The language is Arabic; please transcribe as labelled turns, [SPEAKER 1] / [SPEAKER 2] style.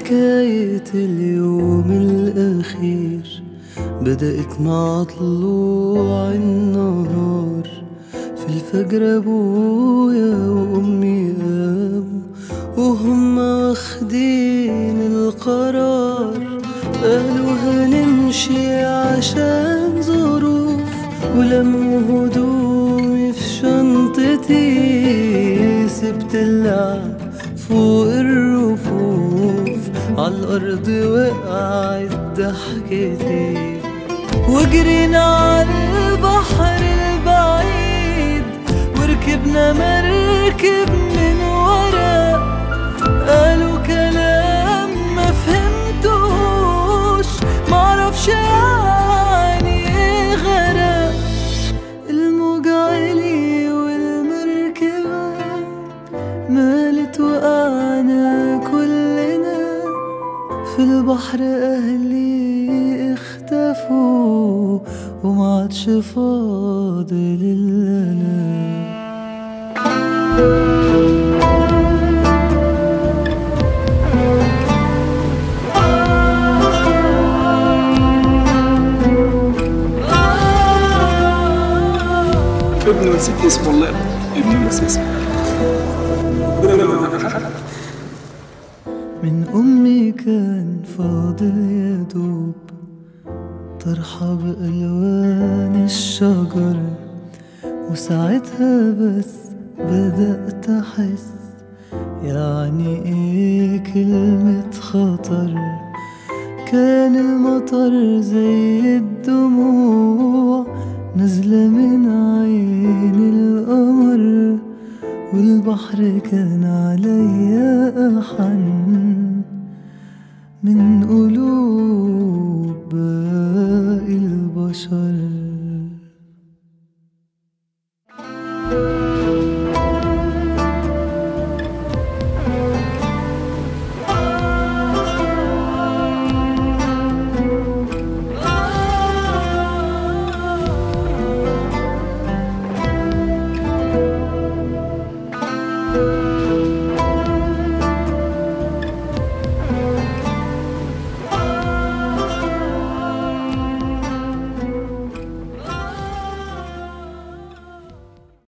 [SPEAKER 1] حكاية اليوم الأخير بدأت مع طلوع النهار. في الفجر أبويا وأمي قاموا وهم واخدين القرار، قالوا هنمشي عشان ظروف، ولموا هدومي في شنطتي. سبت اللعب فوق الرفوف، عالأرض وقعت ضحكتي، وجرينا عالبحر البعيد وركبنا مركب من ورا. قالوا كلام ما فهمتوش، معرفش يعني ايه غرق. الموج عالي والمركبة مالت وقعنا كلنا في البحر. أهلي اختفوا ومعادش فاضل إلا أنا.
[SPEAKER 2] ابنه نسيت اسمه، والله ابنه نسيت اسمه.
[SPEAKER 1] من أمي كان فاضل يا دوب طرحة بألوان الشجر، وساعتها بس بدأت أحس يعني إيه كلمة خطر. كان المطر زي الدموع نزلة من عين القمر، والبحر كان عليا أحن من قلوب باقي البشر.